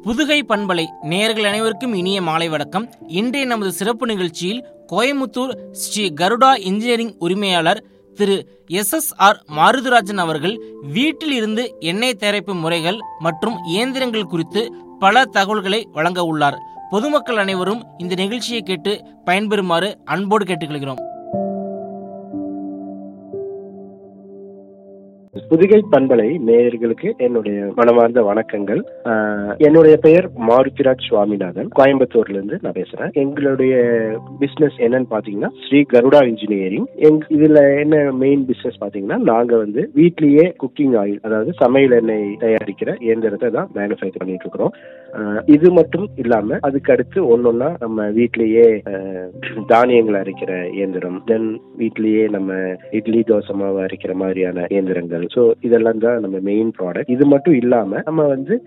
புதுகை பண்பலை நேயர்கள் அனைவருக்கும் இனிய மாலை வணக்கம். இன்றைய நமது சிறப்பு நிகழ்ச்சியில் கோயமுத்தூர் ஸ்ரீ கருடா இன்ஜினியரிங் உரிமையாளர் திரு SSR மாருதிராஜன் அவர்கள் வீட்டில் இருந்து எண்ணெய் தயாரிப்பு முறைகள் மற்றும் இயந்திரங்கள் குறித்து பல தகவல்களை வழங்க உள்ளார். பொதுமக்கள் அனைவரும் இந்த நிகழ்ச்சியை கேட்டு பயன்பெறுமாறு அன்போடு கேட்டுக்கொள்கிறோம். புதுகை பண்பலை நேயர்களுக்கு என்னுடைய மனமார்ந்த வணக்கங்கள். என்னுடைய பெயர் மாருதிராஜ் சுவாமிநாதன், கோயம்புத்தூர்ல இருந்து நான் பேசுறேன். எங்களுடைய பிசினஸ் என்னன்னு பாத்தீங்கன்னா ஸ்ரீ கருடா இன்ஜினியரிங். இதுல என்ன மெயின் பிசினஸ் பாத்தீங்கன்னா, நாங்க வீட்லயே குக்கிங் ஆயில், அதாவது சமையல் எண்ணெய் தயாரிக்கிற இயந்திரத்தை தான் மேனுஃபேக்சர் பண்ணிட்டு இருக்கிறோம். இது மட்டும் இல்லாம அதுக்கு அடுத்து ஒன்னொன்னா நம்ம வீட்லயே தானியங்கள் அரைக்கிற இயந்திரம், தென் வீட்லயே நம்ம இட்லி தோசை மாவு அரைக்கிற மாதிரியான இயந்திரங்கள். ஸோ இதெல்லாம் தான் நம்ம மெயின் ப்ராடக்ட். இது மட்டும் இல்லாம நம்ம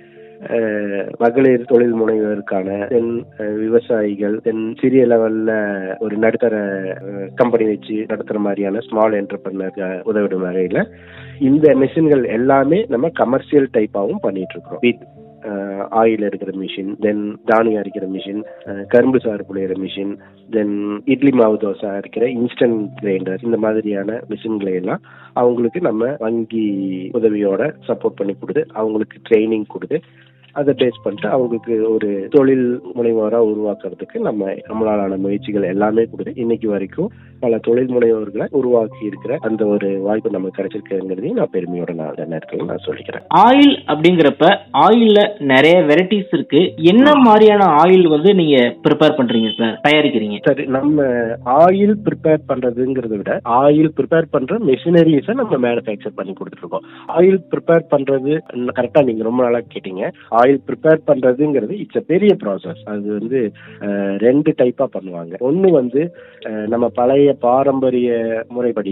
மகளிர் தொழில் முனைவோருக்கான, தென் விவசாயிகள், தென் சிறிய லெவல்ல ஒரு நடுத்தர கம்பெனி வச்சு நடத்துற மாதிரியான ஸ்மால் என்டர்பிரனர் உதவிடும் வகையில இந்த மெஷின்கள் எல்லாமே நம்ம கமர்ஷியல் டைப்பாகவும் பண்ணிட்டு இருக்கிறோம். ஆயில் எடுக்கிற மிஷின், தென் தானியம் அரைக்கிற மிஷின், கரும்பு சாறு புளியிற மிஷின், தென் இட்லி மாவு தோசை அரைக்கிற இன்ஸ்டன்ட் கிரைண்டர், இந்த மாதிரியான மிஷின்களை எல்லாம் அவங்களுக்கு நம்ம வங்கி உதவியோட சப்போர்ட் பண்ணி கொடுத்து அவங்களுக்கு ட்ரைனிங் கொடுத்து அதை பேஸ் பண்ணிட்டு அவங்களுக்கு ஒரு தொழில் முனைவோரா உருவாக்குறதுக்கு நம்மளாலான முயற்சிகள் எல்லாமே கொடுத்து இன்னைக்கு வரைக்கும் பல தொழில் முனைவோர்களை உருவாக்கி இருக்கிற அந்த ஒரு வாய்ப்பு நமக்கு கிடைச்சிருக்குங்கிறதையும் நான் பெருமையோட நான் சொல்லிக்கிறேன். ஆயில் அப்படிங்கிறப்ப ஆயில்ல நிறைய வெரைட்டிஸ் இருக்கு. என்ன மாதிரியான ஆயில் நீங்க ப்ரிப்பேர் பண்றீங்க சார், தயாரிக்கிறீங்க? சரி, நம்ம ஆயில் ப்ரிப்பேர் பண்றதுங்கிறத விட ஆயில் ப்ரிப்பேர் பண்ற மெஷினரிஸை நம்ம மேனுஃபேக்சர் பண்ணி கொடுத்துட்டு இருக்கோம். ஆயில் ப்ரிப்பேர் பண்றது கரெக்டா நீங்க ரொம்ப நாளா கேட்டீங்க. ஆயில் ப்ரிப்பேர் பண்றதுங்கிறது இட்ஸ் a பெரிய ப்ராசஸ். அது ரெண்டு டைப்பா பண்ணுவாங்க. ஒன்னு நம்ம பழைய பாரம்பரிய முறைப்படி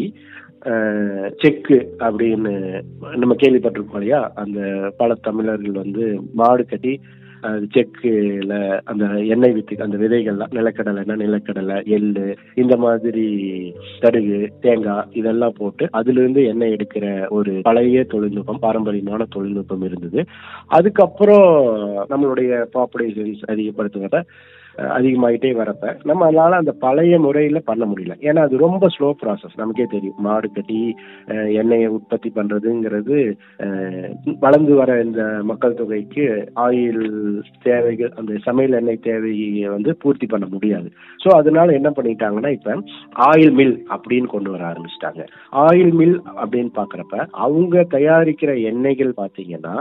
செக்கு அப்படின்னு நம்ம கேள்விப்பட்டிருக்கோம் இல்லையா? அந்த பல தமிழர்கள் மாடு கட்டி செக்குல அந்த எண்ணெய் வித்து, அந்த விதைகள்லாம் நிலக்கடலைன்னா நிலக்கடலை, எள்ளு, இந்த மாதிரி கடுகு, தேங்காய் இதெல்லாம் போட்டு அதுல இருந்து எண்ணெய் எடுக்கிற ஒரு பழைய தொழில்நுட்பம், பாரம்பரியமான தொழில்நுட்பம் இருந்தது. அதுக்கப்புறம் நம்மளுடைய பாப்புலேஷன்ஸ் அதிகமாயிட்டே வரப்ப நம்மளால அந்த பழைய முறையில பண்ண முடியல. ஏன்னா அது ரொம்ப ஸ்லோ ப்ராசஸ். நமக்கே தெரியும், மாடு கட்டி எண்ணெயை உற்பத்தி பண்றதுங்கிறது வளர்ந்து வர இந்த மக்கள் தொகைக்கு ஆயில் தேவைகள், அந்த சமையல் எண்ணெய் தேவையை பூர்த்தி பண்ண முடியாது. ஸோ அதனால என்ன பண்ணிட்டாங்கன்னா, இப்ப ஆயில் மில் அப்படின்னு கொண்டு வர ஆரம்பிச்சிட்டாங்க. ஆயில் மில் அப்படின்னு பாக்குறப்ப அவங்க தயாரிக்கிற எண்ணெய்கள் பாத்தீங்கன்னா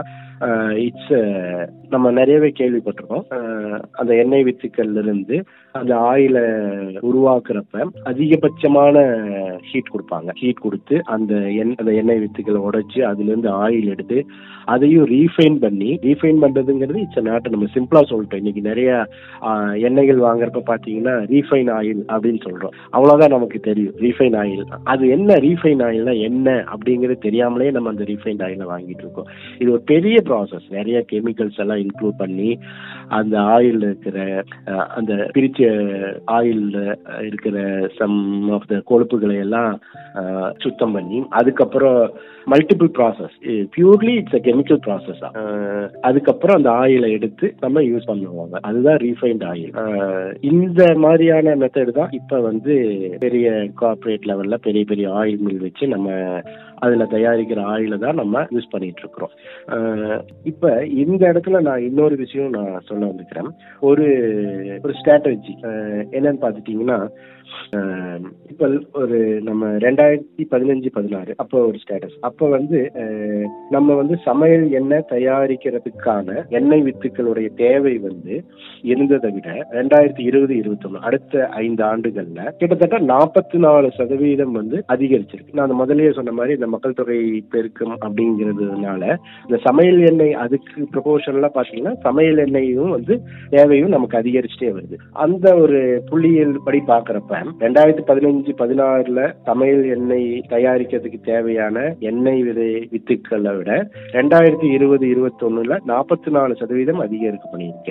நம்ம நிறையவே கேள்விப்பட்டிருக்கோம். அந்த எண்ணெய் வித்துக்கள் இருந்து அந்த ஆயில உருவாக்குறப்ப அதிகபட்சமான ஹீட் கொடுப்பாங்க. ஹீட் கொடுத்து அந்த எண்ணெய் வித்துக்களை உடைச்சு அதுல இருந்து ஆயில் எடுத்து அதையும் ரீஃபைன் பண்றதுங்கிறது இட்ஸ் நாட். நம்ம சிம்பிளா சொல்லிட்டோம். இன்னைக்கு நிறைய எண்ணெய்கள் வாங்குறப்ப பாத்தீங்கன்னா ரீஃபைன் ஆயில் அப்படின்னு சொல்றோம். அவ்வளவுதான் நமக்கு தெரியும் ரீஃபைன் ஆயில். அது என்ன ரீஃபைன் ஆயில்னா என்ன அப்படிங்கிறது தெரியாமலே நம்ம அந்த ரீஃபைன் ஆயில வாங்கிட்டு இருக்கோம். இது ஒரு பெரிய ப்ராசஸ். நிறைய கெமிக்கல்ஸ் எல்லாம் இன்க்ளூட் பண்ணி அந்த ஆயில் இருக்கிற அந்த பிரிச்ச ஆயில் இருக்கிற சம் ஆஃப் த கொழுப்புகளை எல்லாம் சுத்தம் பண்ணி அதுக்கப்புறம் multiple process, purely it's a chemical process. அதுக்கப்புறம் அந்த ஆயிலை எடுத்து நம்ம யூஸ் பண்ணுவாங்க. அதுதான் ரீஃபைண்ட் ஆயில். இந்த மாதிரியான மெத்தட் தான் இப்ப பெரிய கார்பரேட் லெவல்ல பெரிய பெரிய ஆயில் மில் வச்சு நம்ம அதுல தயாரிக்கிற ஆயில தான் நம்ம யூஸ் பண்ணிட்டு இருக்கிறோம். இப்ப இந்த இடத்துல நான் இன்னொரு விஷயம் நான் சொல்ல வந்துக்கிறேன். ஒரு ஸ்ட்ராட்டஜி என்னன்னு பாத்துட்டீங்கன்னா, இப்ப நம்ம 2015-16 அப்போ ஒரு ஸ்டேட்டஸ். அப்ப நம்ம சமையல் எண்ணெய் தயாரிக்கிறதுக்கான எண்ணெய் வித்துக்களுடைய தேவை இருந்ததை விட 2020-21 அடுத்த 5 ஆண்டுகள்ல கிட்டத்தட்ட 44% அதிகரிச்சிருக்கு. நான் முதல்லயே சொன்ன மாதிரி இந்த மக்கள் தொகை பெருக்கம் அப்படிங்கிறதுனால இந்த சமையல் எண்ணெய் அதுக்கு ப்ரொபோர்ஷனலா பாத்தீங்கன்னா சமையல் எண்ணெயும் தேவையும் நமக்கு அதிகரிச்சுட்டே வருது. அந்த ஒரு புள்ளியியல் படி பாக்குறப்ப 2015-16 சமையல் எண்ணெய் தயாரிக்கிறதுக்கு தேவையான எண்ணெய் வித்துக்களை விட 2020-21 44% அதிகரிக்க பண்ணியிருக்கு.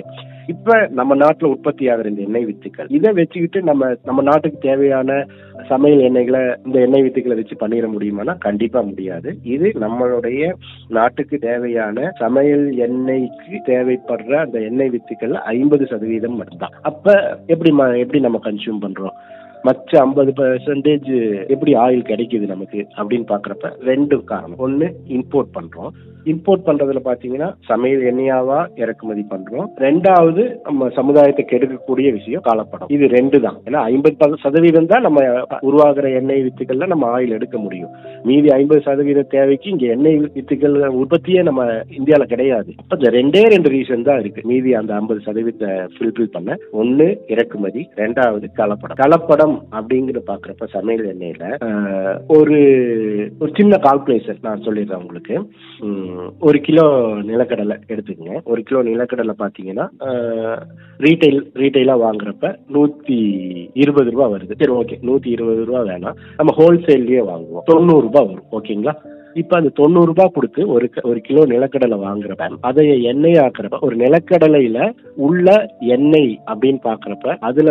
இப்ப நம்ம நாட்டுல உற்பத்தி ஆகிற இந்த எண்ணெய் வித்துக்கள் இதை வச்சுக்கிட்டு நம்ம நாட்டுக்கு தேவையான சமையல் எண்ணெய்களை இந்த எண்ணெய் வித்துக்களை வச்சு பண்ணிட முடியுமானா கண்டிப்பா முடியாது. இது நம்மளுடைய நாட்டுக்கு தேவையான சமையல் எண்ணெய்க்கு தேவைப்படுற அந்த எண்ணெய் வித்துக்கள் 50% மட்டும்தான். அப்ப எப்படி நம்ம கன்சியூம் பண்றோம்? மற்ற 50% எப்படி ஆயில் கிடைக்குது நமக்கு அப்படின்னு பாக்குறப்ப 2 காரணம். ஒண்ணு, இம்போர்ட் பண்றோம். இம்போர்ட் பண்றதுல பாத்தீங்கன்னா சமையல் எண்ணெயாவா இறக்குமதி பண்றோம். 2வது நம்ம சமுதாயத்தை கெடுக்கக்கூடிய விஷயம் கலப்படம். இது 2 தான். ஏன்னா 50% தான் நம்ம உருவாகிற எண்ணெய் வித்துக்கள்ல நம்ம ஆயில் எடுக்க முடியும். மீதி 50% தேவைக்கு இங்க எண்ணெய் வித்துக்கள் உற்பத்தியே நம்ம இந்தியால கிடையாது. அப்ப இந்த 2 ரீசன் தான் இருக்கு மீதி அந்த 50% ஃபில்பில் பண்ண. ஒண்ணு இறக்குமதி, 2வது கலப்படம். கலப்படம் அப்படிங்கிற பாக்குறப்ப சமையல் எண்ணெயில ஒரு சின்ன கால்குலேஷன் நான் சொல்லிடுறேன் உங்களுக்கு. 1 கிலோ நிலக்கடலை எடுத்துக்கங்க. 1 கிலோ நிலக்கடலை பாத்தீங்கன்னா ரீட்டைலா வாங்குறப்ப 120 ரூபாய் வருது. சரி, ஓகே, 120 ரூபாய் வேணாம், நம்ம ஹோல்சேல்லயே வாங்குவோம். 90 ரூபாய் வரும். ஓகேங்களா? இப்ப அந்த 90 ரூபாய் கொடுத்து ஒரு கிலோ நிலக்கடலை வாங்குறப்ப அதை எண்ணெய் ஆக்குறப்ப ஒரு நிலக்கடலையில உள்ள எண்ணெய் அப்படின்னு பாக்குறப்ப அதுல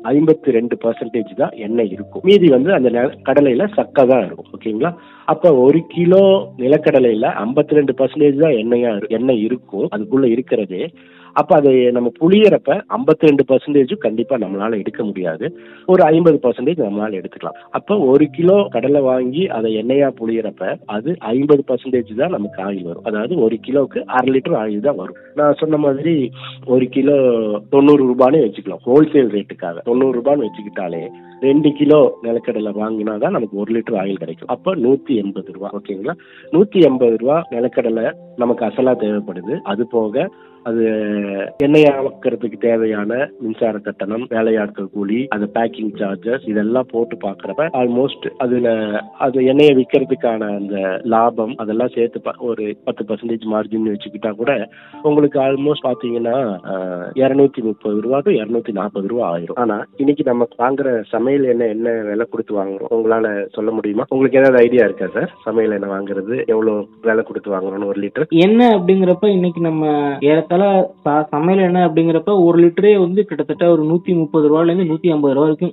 52% தான் எண்ணெய் இருக்கும். மீதி அந்த கடலையில சக்கை தான் இருக்கும். ஓகேங்களா? அப்ப 1 கிலோ நிலக்கடலையில 52% தான் எண்ணெய் இருக்கும் அதுக்குள்ள இருக்கிறதே. அப்ப அதை நம்ம புளியறப்ப 52% கண்டிப்பா நம்மளால எடுக்க முடியாது. ஒரு 50% நம்மளால எடுத்துக்கலாம். அப்ப 1 கிலோ கடலை வாங்கி அதை எண்ணெயா புளியறப்ப அது 50% தான் நமக்கு ஆயில் வரும். அதாவது 1 கிலோவுக்கு 1/2 லிட்டர் ஆயில் தான் வரும். நான் சொன்ன மாதிரி 1 கிலோ 90 ரூபான்னு வச்சுக்கலாம். ஹோல்சேல் ரேட்டுக்காக 90 ரூபான்னு வச்சுக்கிட்டாலே 2 கிலோ நிலக்கடலை வாங்கினாதான் நமக்கு 1 லிட்டர் ஆயில் கிடைக்கும். அப்ப 180 ரூபாய். ஓகேங்களா? 180 ரூபாய் நிலக்கடலை நமக்கு அசலா தேவைப்படுது. அது போக அது எண்ணெயாக்கிறதுக்கு தேவையான மின்சார கட்டணம், வேலையாட்கள் கூலி, அது பேக்கிங் சார்ஜஸ் இதெல்லாம் போட்டு பாக்குறப்ப ஆல்மோஸ்ட் அது எண்ணெயை விற்கிறதுக்கான அந்த லாபம் அதெல்லாம் சேர்த்து ஒரு 10% மார்ஜின் வச்சுக்கிட்டா கூட உங்களுக்கு ஆல்மோஸ்ட் பாத்தீங்கன்னா 230 ரூபா to 240 ரூபா ஆயிரும். ஆனா இன்னைக்கு நம்ம வாங்குற சமையல் எண்ணெய் என்ன விலை கொடுத்து வாங்குறோம் உங்களால சொல்ல முடியுமா? உங்களுக்கு ஏதாவது ஐடியா இருக்கா சார்? சமையல் எண்ணெய் வாங்குறது எவ்வளவு விலை கொடுத்து வாங்குறோம்னு 1 லிட்டர் எண்ணெய் அப்படிங்கிறப்ப இன்னைக்கு நம்ம சமையல் எண்ணெய் அப்படிங்கிறப்ப 1 லிட்டரே கிட்டத்தட்ட ஒரு 130 ரூபாயில இருந்து 150 ரூபாய் வரைக்கும்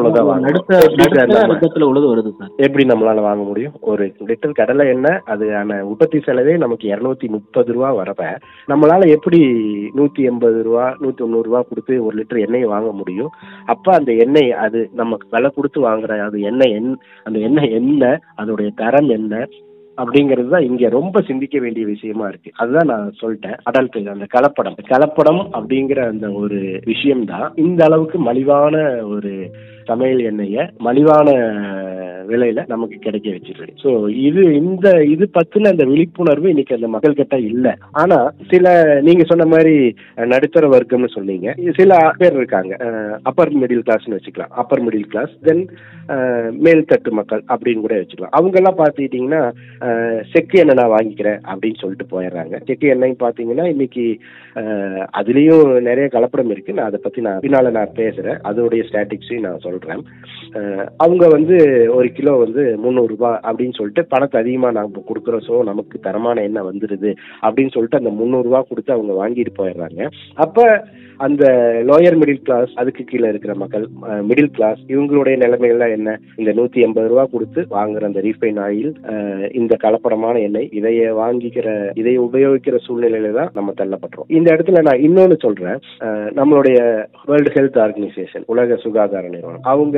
நடுத்தர உள்ளது வருது சார். எப்படி நம்மளால வாங்க முடியும்? 1 லிட்டர் கடலை எண்ணெய் அதுக்கான உற்பத்தி செலவே நமக்கு 230 ரூபாய் வரப்ப நம்மளால எப்படி 180 ரூபா 190 ரூபாய் கொடுத்து 1 லிட்டர் எண்ணெய் வாங்க முடியும்? அப்ப அந்த எண்ணெய் அது நமக்கு விலை கொடுத்து வாங்குற அது அந்த எண்ணெய் என்ன, அதோடைய தரம் என்ன அப்படிங்கிறது தான் இங்க ரொம்ப சிந்திக்க வேண்டிய விஷயமா இருக்கு. அதுதான் நான் சொல்லிட்டேன். அந்த கலப்படம் அப்படிங்கிற அந்த ஒரு விஷயம் தான் இந்த அளவுக்கு மலிவான ஒரு சமையல் எண்ணெய மலிவான விலையில நமக்கு கிடைக்க வச்சிருக்கு. சோ இது பத்தின அந்த விழிப்புணர்வு இன்னைக்கு அந்த மக்கள் கிட்ட இல்ல. ஆனா சில நீங்க சொன்ன மாதிரி நடுத்தர வர்க்கம்னு சொன்னீங்க, சில பேர் இருக்காங்க, அப்பர் மிடில் கிளாஸ்னு வச்சுக்கலாம். அப்பர் மிடில் கிளாஸ் தென் மேல் தட்டு மக்கள் அப்படின்னு கூட வச்சுக்கலாம். அவங்க எல்லாம் பாத்துக்கிட்டீங்கன்னா செக்கு எண்ணெய் நான் வாங்கிக்கிறேன் அப்படின்னு சொல்லிட்டு போயிடுறாங்க. செக்கு எண்ணெய் பாத்தீங்கன்னா இன்னைக்கு அதுலயும் நிறைய கலப்படம் இருக்கு. நான் அதை பத்தி பின்னால நான் பேசுறேன். அதோடைய ஸ்டாட்டிக்ஸையும் நான் சொல்றேன். அவங்க 1 கிலோ 300 ரூபாய் அப்படின்னு சொல்லிட்டு பணத்தை அதிகமா நாங்க கொடுக்குறோம். சோ நமக்கு தரமான எண்ணெய் வந்துருது அப்படின்னு சொல்லிட்டு அந்த 300 ரூபாய் கொடுத்து அவங்க வாங்கிட்டு போயிடுறாங்க. அப்ப அந்த லோயர் மிடில் கிளாஸ், அதுக்கு கீழே இருக்கிற மக்கள், மிடில் கிளாஸ், இவங்களுடைய நிலைமைகள்லாம் என்ன? இந்த 180 ரூபாய் கொடுத்து வாங்குற அந்த ரீஃபைன் ஆயில், இந்த கலப்படமான எண்ணெய், இதை உபயோகிக்கிற சூழ்நிலையில தான் நம்ம தள்ளப்படுறோம். இந்த இடத்துல நான் இன்னொன்னு சொல்றேன். நம்மளுடைய வேர்ல்டு ஹெல்த் ஆர்கனைசேஷன், உலக சுகாதார நிறுவனம், அவங்க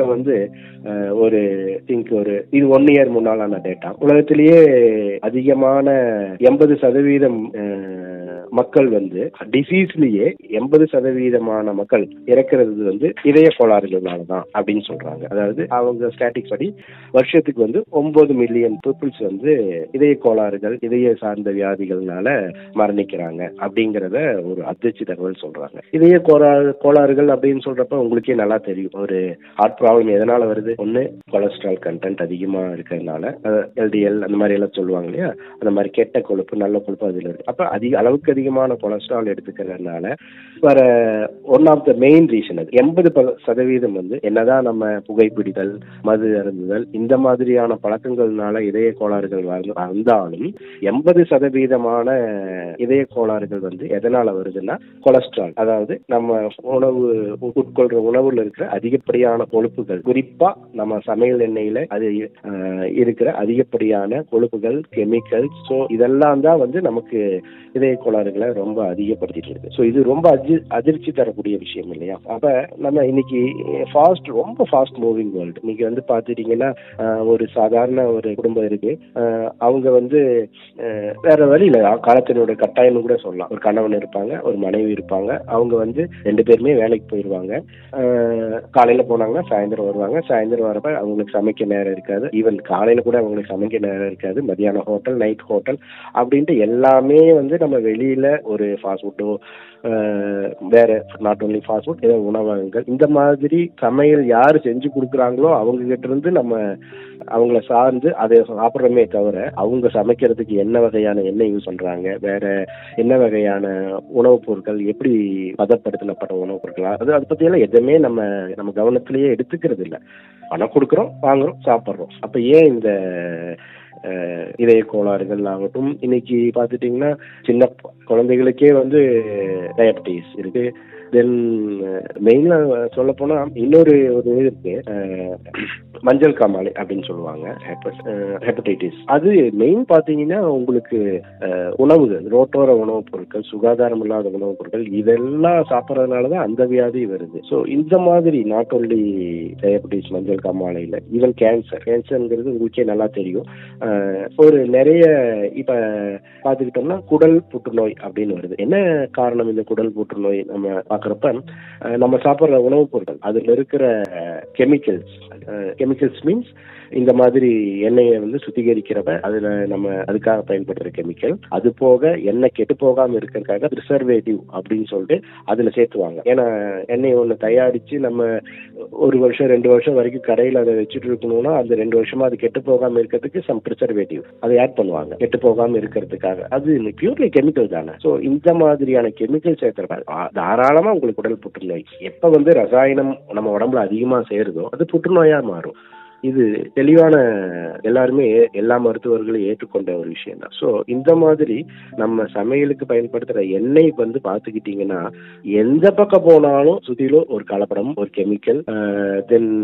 இது 1 இயர் முன்னாலான டேட்டா, உலகத்திலேயே அதிகமான 80% மக்கள் டிசீஸ்லயே 80% மக்கள் இறக்கிறது இதய கோளாறுகள்னாலதான் அப்படின்னு சொல்றாங்க. அதாவது அவங்க ஸ்டாட்டிக்ஸ் படி வருஷத்துக்கு 9 மில்லியன் பீப்புள்ஸ் இதய கோளாறுகள், இதய சார்ந்த வியாதிகள்னால மரணிக்கிறாங்க அப்படிங்கறத ஒரு அதிர்ச்சி தகவல் சொல்றாங்க. இதய கோளாறுகள் அப்படின்னு சொல்றப்ப உங்களுக்கே நல்லா தெரியும். ஒரு ஹார்ட் ப்ராப்ளம் எதனால வருது? ஒண்ணு கொலஸ்ட்ரால் கண்டென்ட் அதிகமா இருக்கிறதுனால, LDL அந்த மாதிரி எல்லாம் சொல்லுவாங்க இல்லையா, அந்த மாதிரி கெட்ட கொழுப்பு நல்ல கொழுப்பு அதுல இருக்கு. அப்ப அளவுக்கு அதிகமான கொலஸ்ட்ரால் எடுத்துக்கிறதுனால வர one of the main reason அது. 80% வந்து என்னதான் நம்ம புகைப்பிடித்தல், மது அருந்துதல் இந்த மாதிரியான பழக்கங்கள்னால இதய கோளாறுகள் வந்தாலும் 80% இதய கோளாறுகள் வந்து எதனால வருதுன்னா கொலஸ்ட்ரால், அதாவது நம்ம உணவு உட்கொள்ற உணவுல இருக்கிற அதிகப்படியான கொழுப்புகள், குறிப்பா நம்ம சமையல் எண்ணெயில அது இருக்கிற அதிகப்படியான கொழுப்புகள், கெமிக்கல்ஸ், ஸோ இதெல்லாம் தான் வந்து நமக்கு இதய கோளாறுகளை ரொம்ப அதிகப்படுத்திட்டு இருக்கு. ஸோ இது ரொம்ப அதிர்ச்சி தரக்கூடிய விஷயம் இல்லையா? அப்ப நம்ம இன்னைக்கு ரொம்ப ஃபாஸ்ட் மூவிங் வேர்ல்டு. இன்னைக்கு வந்து பாத்துட்டீங்கன்னா ஒரு சாதாரண ஒரு குடும்பம் இருக்கு, அவங்க வந்து வேற வழியில காலத்தினோட கட்டாயம் கூட சொல்லலாம். ஒரு கணவன் இருப்பாங்க, ஒரு மனைவி இருப்பாங்க, அவங்க வந்து 2 பேருமே வேலைக்கு போயிடுவாங்க. காலையில போனாங்கன்னா சாயந்தரம் வருவாங்க. சாயந்தரம் வரப்ப அவங்களுக்கு சமைக்க நேரம் இருக்காது. ஈவன் காலையில கூட அவங்களுக்கு சமைக்க நேரம் இருக்காது. மதியானம் ஹோட்டல், நைட் ஹோட்டல் அப்படின்ட்டு எல்லாமே வந்து நம்ம வெளியில ஒரு ஃபாஸ்ட் ஃபுட்டோ வேற நாட் ஓன்லி ஃபாஸ்ட் ஃபுட், ஏதோ உணவகங்கள் இந்த மாதிரி சமையல் யாரு செஞ்சு கொடுக்குறாங்களோ அவங்க கிட்ட இருந்து நம்ம அவங்கள சார்ந்து அதை சாப்பிட்றமே தவிர அவங்க சமைக்கிறதுக்கு என்ன வகையான எண்ணெய் யூஸ் பண்றாங்க, வேற என்ன வகையான உணவுப் பொருட்கள், எப்படி பதப்படுத்தப்பட்ட உணவுப் பொருட்கள், அதை பத்தியெல்லாம் எதுவுமே நம்ம கவனத்திலேயே எடுத்துக்கிறது இல்லை. பணம் கொடுக்குறோம், வாங்குறோம், சாப்பிட்றோம். அப்ப ஏன் இந்த இதய கோளாறுகள் ஆகட்டும், இன்னைக்கு பார்த்துட்டீங்கன்னா சின்ன குழந்தைகளுக்கே வந்து டயபெட்டிஸ் இருக்கு. தென் மெயினா சொல்ல போனா இன்னொரு ஒரு இருக்கு, மஞ்சள் காமாலை அப்படின்னு சொல்லுவாங்க, ஹெப்படைட்டிஸ். அது மெயின் பாத்தீங்கன்னா உங்களுக்கு உணவுகள், ரோட்டோர உணவுப் பொருட்கள், சுகாதாரம் இல்லாத உணவுப் பொருட்கள் இதெல்லாம் சாப்பிட்றதுனாலதான் அந்த வியாதி வருது. ஸோ இந்த மாதிரி நாட் ஓன்லி டயபெட்டிஸ், மஞ்சள் காமாலையில் ஈவன் கேன்சர்ங்கிறது உங்களுக்கே நல்லா தெரியும். ஒரு நிறைய இப்ப பாத்துக்கிட்டோம்னா குடல் புற்றுநோய் அப்படின்னு வருது. என்ன காரணம் இந்த குடல் புற்றுநோய் நம்ம பாக்குறப்ப நம்ம சாப்பிட்ற உணவுப் பொருட்கள் அதுல இருக்கிற கெமிக்கல்ஸ் மீன்ஸ் இந்த மாதிரி எண்ணெயை வந்து சுத்திகரிக்கிறப்ப அதுல நம்ம அதுக்காக பயன்படுத்துற கெமிக்கல், அது போக எண்ணெய் கெட்டு போகாம இருக்கிறதுக்காக ப்ரிசர்வேட்டிவ் அப்படின்னு சொல்லிட்டு அதுல சேர்த்துவாங்க. ஏன்னா எண்ணெய் ஒண்ணு தயாரிச்சு நம்ம 1 வருஷம் 2 வருஷம் வரைக்கும் கடையில் அதை வச்சுட்டு இருக்கணும்னா அந்த 2 வருஷமா அது கெட்டு போகாம இருக்கிறதுக்கு சம் ப்ரிசர்வேட்டிவ் அதை ஆட் பண்ணுவாங்க கெட்டு போகாம இருக்கிறதுக்காக. அது பியூர்லி கெமிக்கல் தானே. ஸோ இந்த மாதிரியான கெமிக்கல் சேர்த்துறப்ப தாராளமா உங்களுக்கு உடல் புற்றுநோய் எப்ப வந்து ரசாயனம் நம்ம உடம்புல அதிகமா சேருதோ அது புற்றுநோயா மாறும். இது தெளிவான எல்லாருமே எல்லா மருத்துவர்களும் ஏற்றுக்கொண்ட ஒரு விஷயம் தான். ஸோ இந்த மாதிரி நம்ம சமையலுக்கு பயன்படுத்துற எண்ணெய் வந்து பார்த்துக்கிட்டீங்கன்னா எந்த பக்கம் போனாலும் சுத்திலும் ஒரு கலப்படம், ஒரு கெமிக்கல், தென்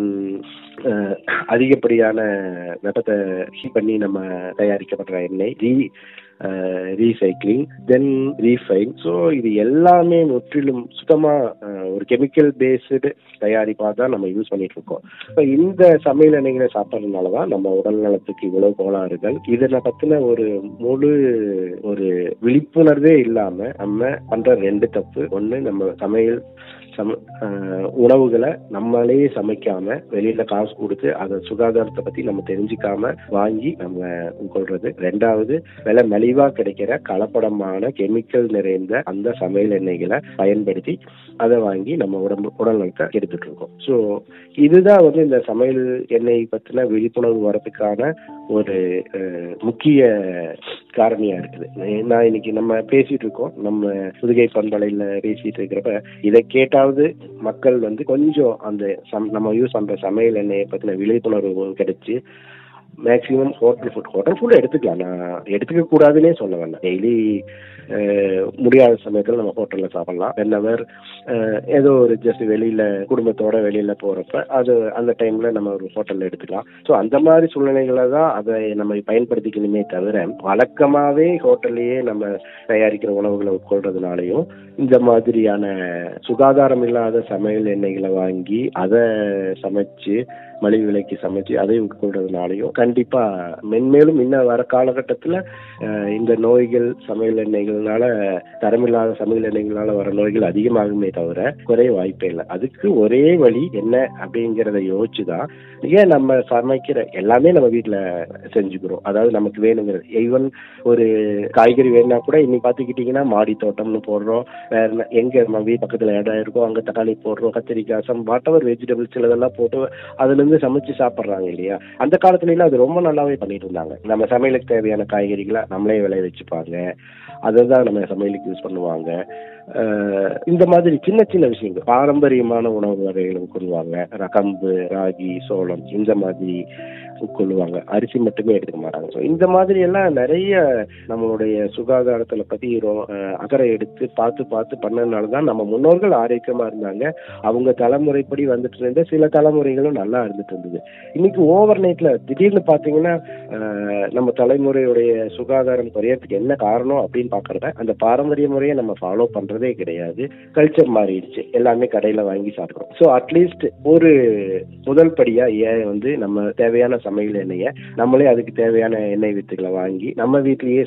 அதிகப்படியான வெப்பத்தை ஹீட் பண்ணி நம்ம தயாரிக்கப்படுற எண்ணெய், ரீசைக்ளிங், தென் ரீஃபைன். ஸோ இது எல்லாமே முற்றிலும் சுத்தமா ஒரு கெமிக்கல் பேஸ்டு தயாரிப்பா தான் நம்ம யூஸ் பண்ணிட்டு இருக்கோம். இப்போ இந்த சமையல் எண்ணெய்களை சாப்பிட்றதுனாலதான் நம்ம உடல் நலத்துக்கு இவ்வளவு கோளாறுகள். இதனை பத்தின ஒரு முழு ஒரு விழிப்புணர்வே இல்லாம நம்ம பண்ற 2 தப்பு. ஒண்ணு, நம்ம சமையல் உணவுகளை நம்மளே சமைக்காம வெளியில காசு கொடுத்து அதை சுகாதாரத்தை பத்தி நம்ம தெரிஞ்சுக்காம வாங்கி நம்ம உட்கொள்றது. 2வது, விலை மலிவா கிடைக்கிற கலப்படமான கெமிக்கல் நிறைந்த அந்த சமையல் எண்ணெய்களை பயன்படுத்தி அதை வாங்கி நம்ம உடல் நலத்தை எடுத்துட்டு இருக்கோம். ஸோ இதுதான் வந்து இந்த சமையல் எண்ணெய் பத்தின விழிப்புணர்வு வரதுக்கான ஒரு முக்கிய காரணியா இருக்குது. நான் இன்னைக்கு நம்ம பேசிட்டு இருக்கோம், நம்ம புதுகை பண்பலையில பேசிட்டு இருக்கிறப்ப இதை கேட்டாவது மக்கள் வந்து கொஞ்சம் அந்த நம்ம யூஸ் பண்ற சமையல் எண்ணெயை பத்தின விழிப்புணர்வு கிடைச்சு மேக்சிமம் ஹோட்டல் ஃபுட் எடுத்துக்கலாம். நான் எடுத்துக்க கூடாதுன்னே சொல்ல வேண்டாம். டெய்லி முடியாத சமயத்தில் நம்ம ஹோட்டலில் சாப்பிடலாம். வென்னவர் ஏதோ ஒரு ஜஸ்ட் வெளியில குடும்பத்தோட வெளியில போறப்ப அது அந்த டைம்ல நம்ம ஒரு ஹோட்டல்ல எடுத்துக்கலாம். ஸோ அந்த மாதிரி சூழ்நிலைகளை தான் அதை நம்ம பயன்படுத்திக்கணுமே தவிர வழக்கமாவே ஹோட்டல்லையே நம்ம தயாரிக்கிற உணவுகளை உட்கொள்றதுனாலையும் இந்த மாதிரியான சுகாதாரம் இல்லாத சமையல் எண்ணெய்களை வாங்கி அதை சமைச்சு மலிவு விலைக்கு சமைச்சு அதை உட்கொள்றதுனாலையும் கண்டிப்பா மென்மேலும் இன்னும் வர காலகட்டத்தில் இந்த நோய்கள் சமையல் எண்ணெய்கள்னால, தரமில்லாத சமையல் எண்ணெய்களால வர நோய்கள் அதிகமாகுமே தவிர குறைய வாய்ப்பே இல்லை. அதுக்கு ஒரே வழி என்ன அப்படிங்கிறத யோசிச்சுதான் ஏன் நம்ம சமைக்கிற எல்லாமே நம்ம வீட்டில் செஞ்சுக்கிறோம். அதாவது நமக்கு வேணுங்கிறது, ஈவன் ஒரு காய்கறி வேணும்னா கூட இன்னைக்கு பார்த்துக்கிட்டிங்கன்னா மாடி தோட்டம்னு போடுறோம். வேற எங்க நம்ம வீட்டு பக்கத்தில் இடம் இருக்கோ அங்கே தக்காளி போடுறோம், கத்திரிக்காய், வாட் எவர் வெஜிடபிள்ஸ் இதெல்லாம் போட்டு அதுல இருந்து சமைச்சு சாப்பிடுறாங்க இல்லையா, அந்த காலத்துல எல்லாம் அது ரொம்ப நல்லாவே பண்ணிட்டு இருந்தாங்க. நம்ம சமையலுக்கு தேவையான காய்கறிகளை நம்மளே விளைய வச்சுப்பாங்க, அதைதான் நம்ம சமையலுக்கு யூஸ் பண்ணுவாங்க. இந்த மாதிரி சின்ன சின்ன விஷயங்கள், பாரம்பரியமான உணவு வகைகளும் கொள்வாங்க. கம்பு, ராகி, சோளம் இந்த மாதிரி கொள்ளுவாங்க. அரிசி மட்டுமே எடுத்துக்க மாட்டாங்க. ஸோ இந்த மாதிரி எல்லாம் நிறைய நம்மளுடைய சுகாதாரத்துல பத்தி அக்கறை எடுத்து பார்த்து பார்த்து பண்ணதுனாலதான் நம்ம முன்னோர்கள் ஆரோக்கியமா இருந்தாங்க. அவங்க தலைமுறைப்படி வந்துட்டு இருந்த சில தலைமுறைகளும் நல்லா இருந்துட்டு இருந்தது. இன்னைக்கு ஓவர் நைட்ல திடீர்னு பாத்தீங்கன்னா நம்ம தலைமுறையுடைய சுகாதாரம் குறையறதுக்கு என்ன காரணம் அப்படின்னு பாக்குறத, அந்த பாரம்பரிய முறையை நம்ம ஃபாலோ பண்றதே கிடையாது. கல்ச்சர் மாறிடுச்சு, எல்லாமே கடையில வாங்கி சாப்பிடுறோம். ஸோ அட்லீஸ்ட் ஒரு முதல் படியா ஏன் நம்ம தேவையான சமையல் எண்ணெயை நம்மளே அதுக்கு தேவையான எண்ணெய் வித்துக்களை வாங்கி நம்ம வீட்லயே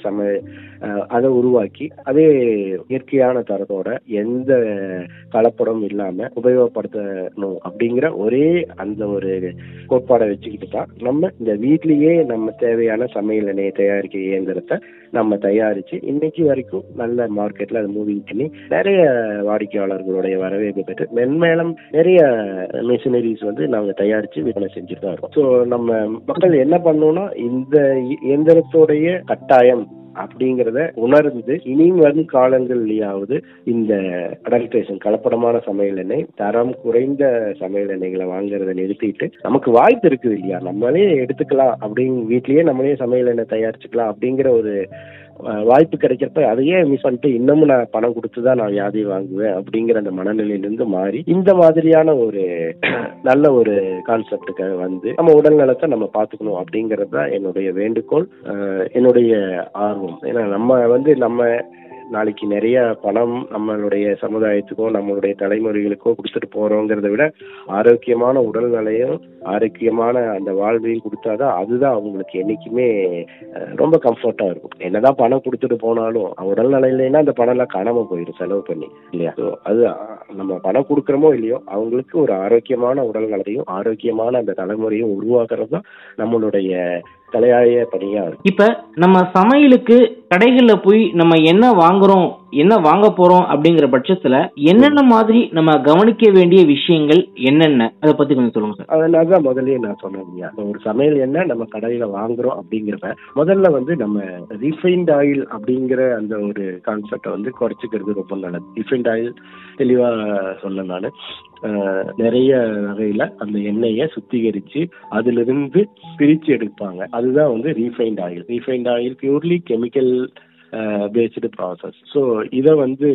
அதை உருவாக்கி அதே இயற்கையான தரத்தோட எந்த கலப்படம் இல்லாம உபயோகப்படுத்தணும் அப்படிங்கிற ஒரே அந்த ஒரு கோட்பாடை வச்சுக்கிட்டு தான் நம்ம இந்த வீட்லயே நம்ம தேவையான சமையல் எண்ணெயை தயாரிக்க இயந்திரத்தை நம்ம தயாரிச்சு இன்னைக்கு வரைக்கும் நல்ல மார்க்கெட்ல அதை மூவிங் பண்ணி நிறைய வாடிக்கையாளர்களுடைய வரவேற்பு பெற்று மென்மேலும் நிறைய மிஷினரிஸ் நாங்க தயாரிச்சு விற்பனை செஞ்சுட்டு தான் இருக்கோம். ஸோ நம்ம மக்கள் என்ன பண்ணணும்னா, இந்த இயந்திரத்தோடைய கட்டாயம் அப்படிங்கறத உணர்ந்து இனி வரும் காலங்கள்லயாவது இந்த அடல்ட்ரேஷன் கலப்படமான சமையல் எண்ணெய், தரம் குறைந்த சமையல் எண்ணெய்களை வாங்குறத நிறுத்திட்டு, நமக்கு வாய்ப்பு இருக்குது இல்லையா, நம்மளே எடுத்துக்கலாம் அப்படின்னு வீட்லயே நம்மளே சமையல் எண்ணெய் தயாரிச்சுக்கலாம் அப்படிங்கிற ஒரு வாய்ப்பு கிடைக்கிறப்ப அதையே மிஸ் பண்ணிட்டு இன்னமும் நான் பணம் கொடுத்துதான் நான் வியாதி வாங்குவேன் அப்படிங்கிற அந்த மனநிலையிலிருந்து மாறி இந்த மாதிரியான ஒரு நல்ல ஒரு கான்செப்டுக்காக நம்ம உடல் நலத்தை நம்ம பார்த்துக்கணும் அப்படிங்கிறது தான் என்னுடைய வேண்டுகோள், என்னுடைய ஆர்வம். ஏன்னா நம்ம நாளைக்கு நிறைய பணம் நம்மளுடைய சமுதாயத்துக்கோ நம்மளுடைய தலைமுறைகளுக்கோ கொடுத்துட்டு போறோங்கிறத விட ஆரோக்கியமான உடல்நிலையும் ஆரோக்கியமான அந்த வாழ்வையும் கொடுத்தாதான் அதுதான் அவங்களுக்கு என்னைக்குமே ரொம்ப கம்ஃபர்ட்டா இருக்கும். என்னதான் பணம் கொடுத்துட்டு போனாலும் உடல்நிலை இல்லைன்னா அந்த பணம் எல்லாம் காணாம போயிடும் செலவு பண்ணி இல்லையா. ஸோ அது நம்ம பணம் கொடுக்குறோமோ இல்லையோ அவங்களுக்கு ஒரு ஆரோக்கியமான உடல்நலத்தையும் ஆரோக்கியமான அந்த தலைமுறையும் உருவாக்குறது தான் நம்மளுடைய தலையாய பணியா இருக்கு. இப்ப நம்ம சமையலுக்கு கடைகள்ல போய் நம்ம என்ன வாங்குறோம், என்ன வாங்க போறோம் அப்படிங்கிற பட்சத்துல என்னென்ன மாதிரி நம்ம கவனிக்க வேண்டிய விஷயங்கள் என்னென்ன, அதை பத்தி கொஞ்சம் சொல்லுங்க சார். அதனாலதான் முதல்லயே நான் சொன்னேன், ஒரு சமையல் என்ன நம்ம கடையில வாங்குறோம் அப்படிங்கிறத முதல்ல நம்ம ரீஃபைண்ட் ஆயில் அப்படிங்கிற அந்த ஒரு கான்செப்டை குறைச்சிக்கிறது ரொம்ப நல்லது. ரீஃபைண்ட் ஆயில் தெளிவா சொன்ன நானு நிறைய வகையில அந்த எண்ணெயை சுத்திகரிச்சு அதுல இருந்து பிரிச்சு எடுப்பாங்க. அதுதான் refined oil. Refined oil purely chemical based process. So இதை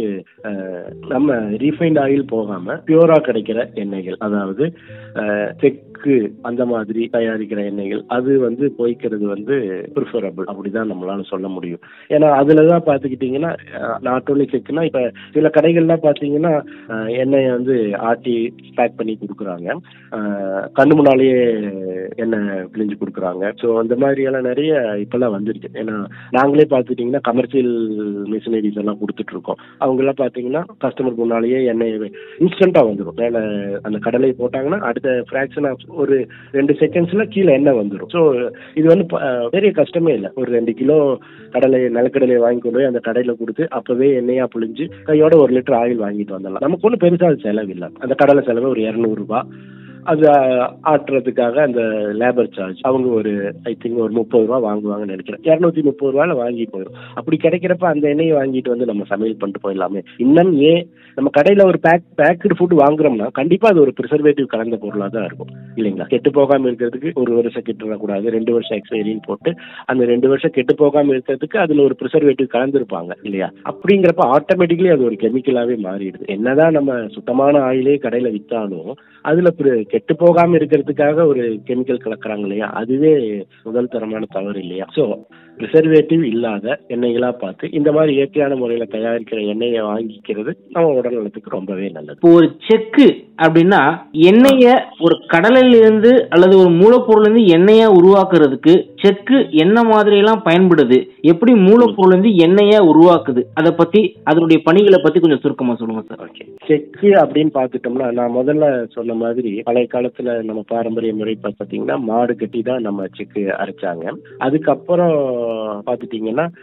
நம்ம ரீஃபைண்ட் ஆயில் போகாம பியூரா கிடைக்கிற எண்ணெய்கள், அதாவது செக்கு அந்த மாதிரி தயாரிக்கிற எண்ணெய்கள், அது போய்க்கிறது ப்ரிஃபரபிள் அப்படிதான் நம்மளால சொல்ல முடியும். ஏன்னா அதுலதான் பாத்துக்கிட்டீங்கன்னா நாட் ஓன்லி செக்குன்னா இப்ப சில கடைகள்லாம் பாத்தீங்கன்னா எண்ணெயை ஆட்டி பேக் பண்ணி கொடுக்குறாங்க, கண்ணு முன்னாலேயே எண்ணெய் பிழிஞ்சு கொடுக்குறாங்க. ஸோ அந்த மாதிரி எல்லாம் நிறைய இப்பெல்லாம் வந்துருச்சு. ஏன்னா நாங்களே பாத்துட்டீங்கன்னா கமர்ஷியல் மிஷினரிஸ் எல்லாம் கொடுத்துட்டு இருக்கோம். அவங்க எல்லாம் பாத்தீங்கன்னா கஸ்டமருக்கு முன்னாலேயே எண்ணெய் இன்ஸ்டன்டா வந்துடும். மேல அந்த கடலை போட்டாங்கன்னா அடுத்த ஃபிராக்ஷன் ஆஃப் ஒரு 2 செகண்ட்ஸ்ல கீழே எண்ணெய் வந்துடும். ஸோ இது பெரிய கஷ்டமே இல்லை. ஒரு 2 கிலோ நிலக்கடலையை வாங்கி கொண்டு போய் அந்த கடையில கொடுத்து அப்பவே எண்ணெயா புழிஞ்சு கையோட 1 லிட்டர் ஆயில் வாங்கிட்டு வந்துடலாம். நமக்கு ஒன்றும் பெருசா அது செலவு இல்லை. அந்த கடலை செலவு ஒரு 200 ரூபாய். அது ஆட்டுறதுக்காக அந்த லேபர் சார்ஜ் அவங்க ஒரு ஐ திங்க் ஒரு 30 ரூபா வாங்குவாங்கன்னு நினைக்கிறேன். 230 ரூபாயில வாங்கி போயிடும். அப்படி கிடைக்கிறப்ப அந்த எண்ணெயை வாங்கிட்டு நம்ம சமையல் பண்ணிட்டு போயிடலாமே. இன்னும் ஏன் நம்ம கடையில ஒரு பேக்கடு ஃபுட் வாங்குறோம்னா கண்டிப்பா அது ஒரு ப்ரிசர்வேட்டிவ் கலந்த பொருளா தான் இருக்கும் இல்லைங்களா. கெட்டு போகாம இருக்கிறதுக்கு 1 வருஷம் கெட்டுறக்கூடாது, 2 வருஷம் எக்ஸ்பைரின்னு போட்டு அந்த 2 வருஷம் கெட்டு போகாம இருக்கிறதுக்கு அதுல ஒரு ப்ரிசர்வேட்டிவ் கலந்துருப்பாங்க இல்லையா. அப்படிங்கிறப்ப ஆட்டோமேட்டிக்கலி அது ஒரு கெமிக்கலாவே மாறிடுது. என்னதான் நம்ம சுத்தமான ஆயிலே கடையில வித்தாலும் அதுல கெட்டு போகாம இருக்கிறதுக்காக ஒரு கெமிக்கல் கலக்குறாங்க இல்லையா, அதுவே முதல் தரமான தவறு இல்லையா. ஸோ ப்ரிசர்வேட்டிவ் இல்லாத எண்ணெய்களா பார்த்து இந்த மாதிரி இயற்கையான முறையில தயாரிக்கிற எண்ணெயை வாங்கிக்கிறது நம்ம உடல் நலத்துக்கு ரொம்பவே நல்லது. இப்போ ஒரு செக்கு அப்படின்னா எண்ணெய ஒரு கடலில் இருந்து அல்லது ஒரு மூலப்பொருள் இருந்து எண்ணெயா உருவாக்குறதுக்கு செக்கு என்ன மாதிரி எல்லாம் பயன்படுது, எப்படி மூலப்பொருள் இருந்து எண்ணெயா உருவாக்குது, அதை பத்தி அதனுடைய பணிகளை பத்தி கொஞ்சம் சுருக்கமா சொல்லுங்க சார். ஓகே, செக்கு அப்படின்னு பார்த்துட்டோம்னா நான் முதல்ல சொன்ன மாதிரி பழைய காலத்துல நம்ம பாரம்பரிய முறை பார்த்தீங்கன்னா மாடு கட்டி தான் நம்ம செக்கு அரைச்சாங்க. அதுக்கப்புறம் பாத்துட்டீங்கன்னா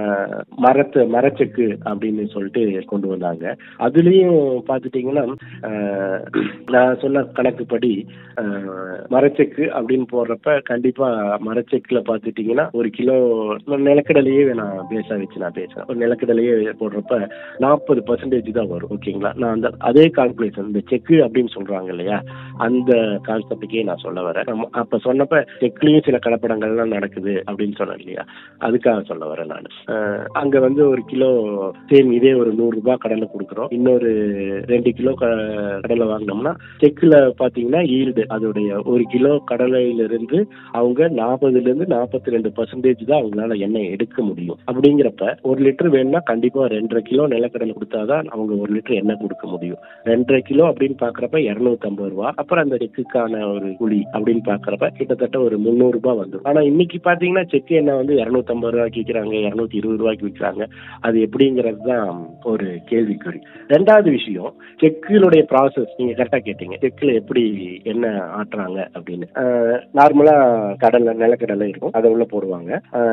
மரச்செக்கு அப்படின்னு சொல்லிட்டு கொண்டு வந்தாங்க. அதுலயும் பாத்துட்டீங்கன்னா நான் சொன்ன கணக்குப்படி மரச்செக்கு அப்படின்னு போடுறப்ப கண்டிப்பா மரச்செக்குல பாத்துட்டீங்கன்னா 1 கிலோ நிலக்கடலையே நான் பேசுறேன். ஒரு நிலக்கடலையே போடுறப்ப 40% தான் வரும். ஓகேங்களா? நான் அந்த அதே கால்குலேஷன் இந்த செக்கு அப்படின்னு சொல்றாங்க இல்லையா, அந்த கான்செப்டுக்கே நான் சொல்ல வரேன். அப்ப சொன்னப்ப செக்லயும் சில கலப்படங்கள்லாம் நடக்குது அப்படின்னு சொன்னேன் இல்லையா, அதுக்காக சொல்ல வரேன் நான். அங்க 1 கிலோ சேம் இதே ஒரு 100 ரூபாய் கடலை கொடுக்குறோம். இன்னொரு 2 கிலோ கடலை வாங்கினோம்னா செக்குல பாத்தீங்கன்னா ஈல்டு அதோடைய 1 கிலோ கடலையிலிருந்து அவங்க 40-42% தான் அவங்களால எண்ணெய் எடுக்க முடியும். அப்படிங்கிறப்ப 1 லிட்டர் வேணும்னா கண்டிப்பா 2.5 கிலோ நிலக்கடலை கொடுத்தாதான் அவங்க 1 லிட்டர் எண்ணெய் கொடுக்க முடியும். 2.5 கிலோ அப்படின்னு பாக்குறப்ப 250 ரூபாய். அப்புறம் அந்த செக்குக்கான ஒரு கூலி அப்படின்னு பாக்குறப்ப கிட்டத்தட்ட ஒரு 300 ரூபாய் வந்துடும். ஆனா இன்னைக்கு பாத்தீங்கன்னா செக்கு எண்ணெய் 250 ரூபாய்க்கு விற்கிறாங்க, 220 ரூபாய்க்கு விற்கிறாங்க. அது எப்படிங்கிறது தான் ஒரு கேள்விக்குறி. 2வது விஷயம், செக்குடைய ப்ராசஸ் நீங்க கரெக்டா கேட்டீங்க. செக்குல எப்படி எண்ணெய் ஆட்டுறாங்க அப்படின்னு. நார்மலா நிலக்கடலை இருக்கும், அதை உள்ள போடுவாங்க.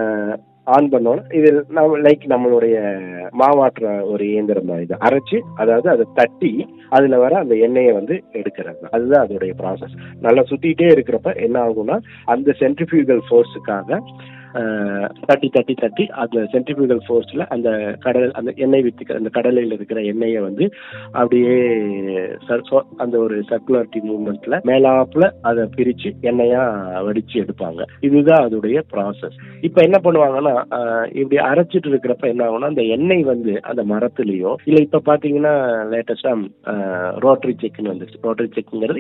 ஆன் பண்ணோம். இது நம்மளுடைய மாவாட்டுற ஒரு இயந்திரம் தான். இதை அரைச்சு, அதாவது அதை தட்டி அதுல வர அந்த எண்ணெயை எடுக்கிறது. அதுதான் அதோடைய ப்ராசஸ். நல்லா சுத்திட்டே இருக்கிறப்ப என்ன ஆகும்னா அந்த சென்ட்ரிஃபியூகல் ஃபோர்ஸுக்காக தட்டி தட்டி தட்டி அந்த சென்ட்ரிஃபியூகல் ஃபோர்ஸ்ல அந்த எண்ணெய் வித்துக்கிற அந்த கடலையில இருக்கிற எண்ணெயை அப்படியே அந்த ஒரு சர்க்குலாரிட்டி மூவ்மெண்ட்ல மேலாப்புல அதை பிரிச்சு எண்ணெயா வடிச்சு எடுப்பாங்க. இதுதான் அதோடைய ப்ராசஸ். இப்ப என்ன பண்ணுவாங்கன்னா இப்படி அரைச்சிட்டு இருக்கிறப்ப என்ன ஆகும்னா அந்த எண்ணெய் அந்த மரத்துலயோ இல்ல இப்ப பாத்தீங்கன்னா லேட்டஸ்டா ரோட்டரி செக்னு வந்துச்சு. ரோட்டரி செக்ங்கிறது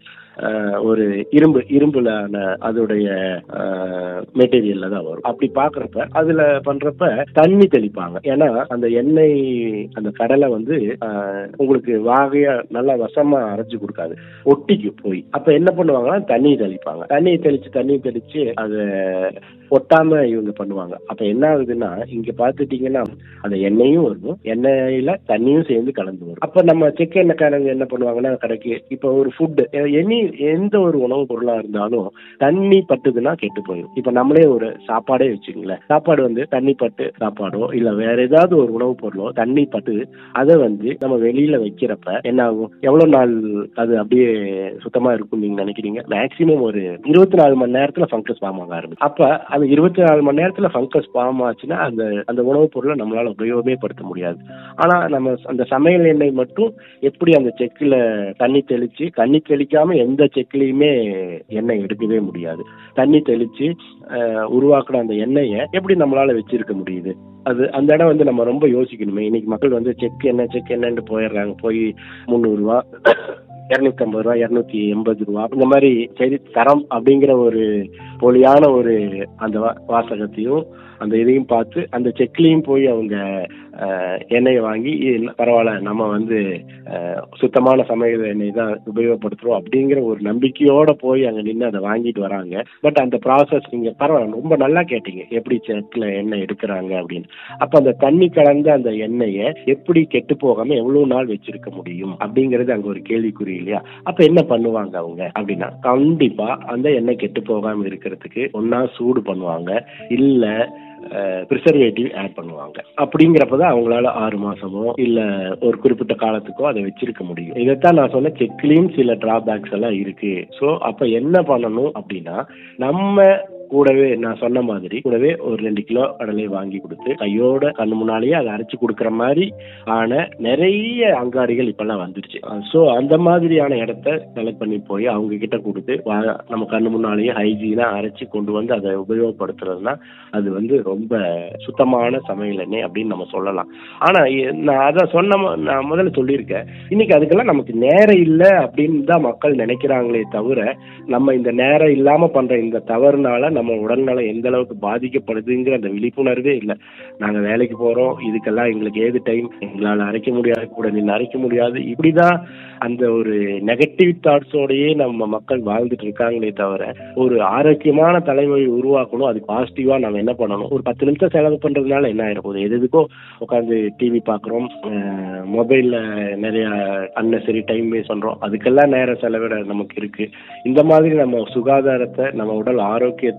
ஒரு இரும்புலான அதோடைய மெட்டீரியல்ல தான் வரும். அப்படி பாக்குறப்ப அதுல பண்றப்ப தண்ணி தெளிப்பாங்க. ஏன்னா அந்த எண்ணெய் அந்த கடலை உங்களுக்கு வாகையா நல்லா வசமா அரைச்சு கொடுக்காது, ஒட்டிக்கு போய். அப்ப என்ன பண்ணுவாங்கன்னா தண்ணி தெளிப்பாங்க. தண்ணி தெளிச்சு அதை ஒட்டாம இவங்க பண்ணுவாங்க. அப்ப என்ன ஆகுதுன்னா இங்க பாத்துட்டீங்கன்னா அந்த எண்ணெயும் வரும், எண்ணெயில தண்ணியும் சேர்ந்து கலந்து வரும். அப்ப நம்ம செக் எண்ணெய்க்காரங்க என்ன பண்ணுவாங்கன்னா கடைக்கு இப்ப ஒரு ஃபுட் எந்த ஒரு உணவு பொருளா இருந்தாலும் தண்ணி பட்டுதுன்னா கெட்டு போயிடும். இப்ப நம்மளே ஒரு சாப்பாடே வச்சுக்கங்களேன், சாப்பாடு தண்ணி பட்டு சாப்பாடோ இல்ல வேற ஏதாவது ஒரு உணவு பொருளோ தண்ணி பட்டு அதை நம்ம வெளியில வைக்கிறப்ப என்ன ஆகும், எவ்வளவு நாள் அது அப்படியே சுத்தமா இருக்கும் நீங்க நினைக்கிறீங்க? மேக்சிமம் ஒரு 24 மணி நேரத்துல ஃபங்கஸ் ஃபார்ம் ஆக ஆரம்பிச்சு. அப்ப அந்த 24 மணி நேரத்துல ஃபங்கஸ் ஃபார்ம் ஆச்சுன்னா அந்த உணவுப் பொருளை நம்மளால உபயோகமே படுத்த முடியாது. ஆனா நம்ம அந்த சமையல் எண்ணெய் மட்டும் எப்படி அந்த செக்குல தண்ணி தெளிக்காம எந்த செக்லயுமே எண்ணெய் எடுக்கவே முடியாது. தண்ணி தெளிச்சு உருவாக்குற அந்த எண்ணெயை எப்படி நம்மளால வச்சிருக்க முடியுது? அது அந்த இடம் நம்ம ரொம்ப யோசிக்கணுமே. இன்னைக்கு மக்கள் செக் எண்ணெய்ன்னு போயிடுறாங்க. போய் 300 ரூபாய், 250 ரூபாய், 280 ரூபாய் இந்த மாதிரி சரி தரம் அப்படிங்கிற ஒரு போலியான ஒரு அந்த வாசகத்தையும் அந்த இதையும் பார்த்து அந்த செக்லையும் போய் அவங்க எண்ணெயை வாங்கி பரவாயில்ல நம்ம சுத்தமான சமையல் எண்ணெய் தான் உபயோகப்படுத்துறோம் அப்படிங்கிற ஒரு நம்பிக்கையோட போய் அங்க நின்று அதை வாங்கிட்டு வராங்க. பட் அந்த ப்ராசஸ் நீங்க பரவாயில்ல ரொம்ப நல்லா கேட்டீங்க, எப்படி செக்ல எண்ணெய் எடுக்கிறாங்க அப்படின்னு. அப்ப அந்த தண்ணி கலந்த அந்த எண்ணெயை எப்படி கெட்டு போகாம எவ்வளவு நாள் வச்சிருக்க முடியும் அப்படிங்கிறது அங்க ஒரு கேள்விக்குறி இல்லையா? அப்ப என்ன பண்ணுவாங்க அவங்க அப்படின்னா, கண்டிப்பா அந்த எண்ணெய் கெட்டு போகாம இருக்கிறதுக்கு ஒன்னா சூடு பண்ணுவாங்க, இல்ல ப்ரிசர்வேட்டிவ் ஆட் பண்ணுவாங்க. அப்படிங்கிறப்பதான் அவங்களால 6 மாசமோ இல்ல ஒரு குறிப்பிட்ட காலத்துக்கோ அதை வச்சிருக்க முடியும். இதைத்தான் நான் சொன்ன செக்லயும் சில டிராபேக்ஸ் எல்லாம் இருக்கு. சோ அப்ப என்ன பண்ணணும் அப்படின்னா, நம்ம கூடவே நான் சொன்ன மாதிரி கூடவே ஒரு 2 கிலோ கடலை வாங்கி கொடுத்து கையோட கண்ணு முன்னாலேயே அதை அரைச்சு கொடுக்குற மாதிரி ஆன நிறைய அங்காடிகள் இப்பெல்லாம் வந்துருச்சு. ஸோ அந்த மாதிரியான இடத்த செலக்ட் பண்ணி போய் அவங்க கிட்ட கொடுத்து நம்ம கண்ணு முன்னாலேயே ஹைஜீனா அரைச்சு கொண்டு அதை உபயோகப்படுத்துறதுனா அது ரொம்ப சுத்தமான சமையல் எண்ணெய் அப்படின்னு நம்ம சொல்லலாம். ஆனா நான் அதான் நான் முதல்ல சொல்லியிருக்கேன், இன்னைக்கு அதுக்கெல்லாம் நமக்கு நேரம் இல்லை அப்படின்னு தான் மக்கள் நினைக்கிறாங்களே தவிர, நம்ம இந்த நேரம் இல்லாம பண்ற இந்த தவறுனால நம்ம உடல்நலம் எந்த அளவுக்கு பாதிக்கப்படுதுங்கிற அந்த விழிப்புணர்வே இல்லை. நாங்க வேலைக்கு போறோம், இதுக்கெல்லாம் எங்களுக்கு ஏது டைம், எங்களால அரைக்க முடியாது, கூட நின்று அரைக்க முடியாது, இப்படிதான் அந்த ஒரு நெகட்டிவ் தாட்ஸோடயே நம்ம மக்கள் வாழ்ந்துட்டு இருக்காங்களே தவிர, ஒரு ஆரோக்கியமான தலைமுறை உருவாக்கணும், அது பாசிட்டிவா நம்ம என்ன பண்ணணும், ஒரு 10 நிமிஷம் செலவு பண்றதுனால என்ன ஆயிட போகுது? எதுக்கோ உட்காந்து டிவி பாக்குறோம், மொபைல்ல நிறைய அன்னெசரி டைம் வேஸ்ட் பண்றோம், அதுக்கெல்லாம் நேரம் செலவிட நமக்கு இருக்கு. இந்த மாதிரி நம்ம சுகாதாரத்தை, நம்ம உடல் ஆரோக்கியத்தை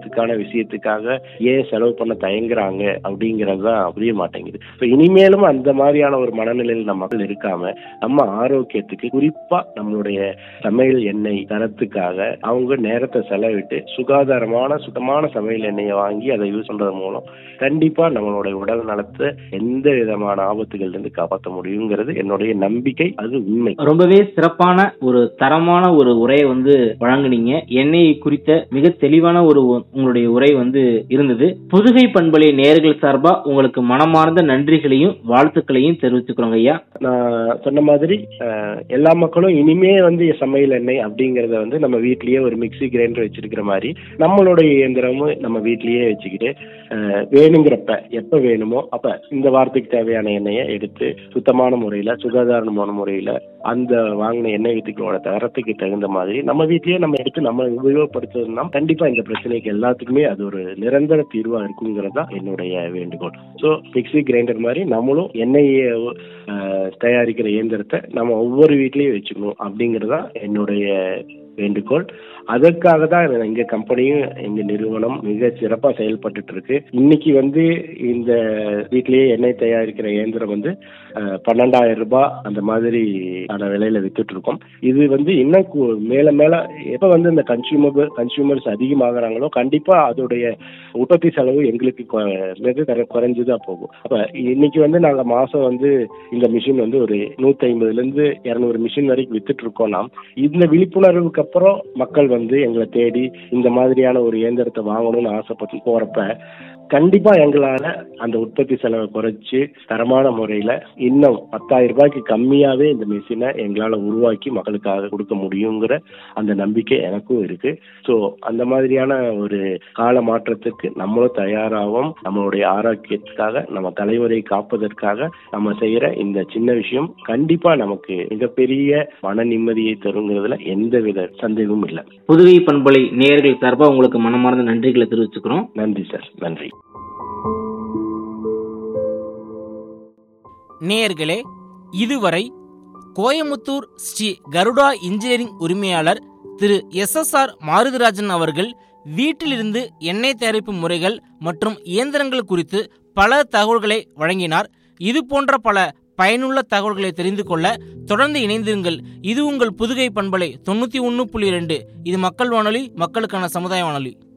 எதிர்காலத்துக்கான விஷயத்துக்காக ஏன் செலவு பண்ண தயங்குறாங்க அப்படிங்கிறது தான் புரிய மாட்டேங்குது. இப்போ இனிமேலும் அந்த மாதிரியான ஒரு மனநிலையில் நம்ம மக்கள் இருக்காம நம்ம ஆரோக்கியத்துக்கு, குறிப்பா நம்மளுடைய சமையல் எண்ணெய் தரத்துக்காக அவங்க நேரத்தை செலவிட்டு சுகாதாரமான சுத்தமான சமையல் எண்ணெயை வாங்கி அதை யூஸ் பண்றது மூலம் கண்டிப்பா நம்மளுடைய உடல் நலத்தை எந்த விதமான ஆபத்துகள் இருந்து காப்பாற்ற முடியுங்கிறது என்னுடைய நம்பிக்கை. அது உண்மை. ரொம்பவே சிறப்பான ஒரு தரமான ஒரு உரையை வழங்குனீங்க. எண்ணெய் குறித்த மிக தெளிவான ஒரு உங்களுடைய உரை இருந்தது. புதுகை பண்பலை நேயர்கள் சார்பா உங்களுக்கு மனமார்ந்த நன்றிகளையும் வாழ்த்துக்களையும் தெரிவிச்சுக்கிறோங்க ஐயா. நான் சொன்ன மாதிரி எல்லா மக்களும் இனிமே சமையல் எண்ணெய் அப்படிங்கறத நம்ம வீட்லயே ஒரு மிக்சி கிரைண்டர் வச்சிருக்கிற மாதிரி நம்மளுடைய இயந்திரமும் நம்ம வீட்லயே வச்சுக்கிட்டு வேணுங்கிறப்ப எப்ப வேணுமோ அப்ப இந்த வாரத்துக்கு தேவையான எண்ணெயை எடுத்து சுத்தமான முறையில சுகாதாரமான முறையில அந்த வாங்கின எண்ணெய் வித்துக்களோட தரத்துக்கு தகுந்த மாதிரி நம்ம வீட்லயே நம்ம எடுத்து நம்ம உபயோகப்படுத்துறதுனா கண்டிப்பா இந்த பிரச்சனைக்கு எல்லாத்துக்குமே அது ஒரு நிரந்தர தீர்வா இருக்குங்கிறது தான் என்னுடைய வேண்டுகோள். ஸோ மிக்சி கிரைண்டர் மாதிரி நம்மளும் எண்ணெயை தயாரிக்கிற இயந்திரத்தை நம்ம ஒவ்வொரு வீட்லயும் வச்சுக்கணும் அப்படிங்கறதா என்னுடைய வேண்டுகோள். அதற்காக தான் எங்க கம்பெனியும் எங்க நிறுவனம் மிக சிறப்பா செயல்பட்டு இருக்கு. இன்னைக்கு இந்த வீட்லயே எண்ணெய் தயாரிக்கிற இயந்திரம் 12,000 ரூபாய் அந்த மாதிரி விலையில வித்துட்டு இருக்கோம். இது இன்னும் மேல மேல எப்ப இந்த கன்சியூமர்ஸ் அதிகமாகறாங்களோ கண்டிப்பா அதோடைய உற்பத்தி செலவு எங்களுக்கு குறைஞ்சுதான் போகும். அப்ப இன்னைக்கு நாங்க மாசம் இந்த மிஷின் ஒரு 150 to 200 மிஷின் வரைக்கும் வித்துட்டு இருக்கோம்னா இந்த விழிப்புணர்வுக்கு அப்புறம் மக்கள் எங்களை தேடி இந்த மாதிரியான ஒரு இயந்திரத்தை வாங்கணும்னு ஆசைப்பட்டு போறப்ப கண்டிப்பா எங்களால அந்த உற்பத்தி செலவை குறைச்சு தரமான முறையில இன்னும் 10,000 ரூபாய்க்கு கம்மியாவே இந்த மிஷினை எங்களால உருவாக்கி மக்களுக்காக கொடுக்க முடியுங்கிற அந்த நம்பிக்கை எனக்கும் இருக்கு. ஸோ அந்த மாதிரியான ஒரு கால மாற்றத்துக்கு நம்மளும் தயாராகும். நம்மளுடைய ஆரோக்கியத்துக்காக நம்ம தலைமுறை காப்பதற்காக நம்ம செய்யற இந்த சின்ன விஷயம் கண்டிப்பா நமக்கு மிகப்பெரிய மன நிம்மதியை தருங்கிறதுல எந்தவித சந்தேகமும் இல்லை. புதுகை பண்பலை நேயர்கள் சார்பா உங்களுக்கு மனமார்ந்த நன்றிகளை தெரிவிச்சுக்கிறோம். நன்றி சார். நன்றி. நேயர்களே, இதுவரை கோயமுத்தூர் ஸ்ரீ கருடா இன்ஜினியரிங் உரிமையாளர் திரு SSR மாருதிராஜன் அவர்கள் வீட்டிலிருந்து எண்ணெய் தயாரிப்பு முறைகள் மற்றும் இயந்திரங்கள் குறித்து பல தகவல்களை வழங்கினார். இது போன்ற பல பயனுள்ள தகவல்களை தெரிந்து கொள்ள தொடர்ந்து இணைந்திருங்கள். இது உங்கள் புதுகை பண்பலை 91.2. இது மக்கள் வானொலி, மக்களுக்கான சமுதாய வானொலி.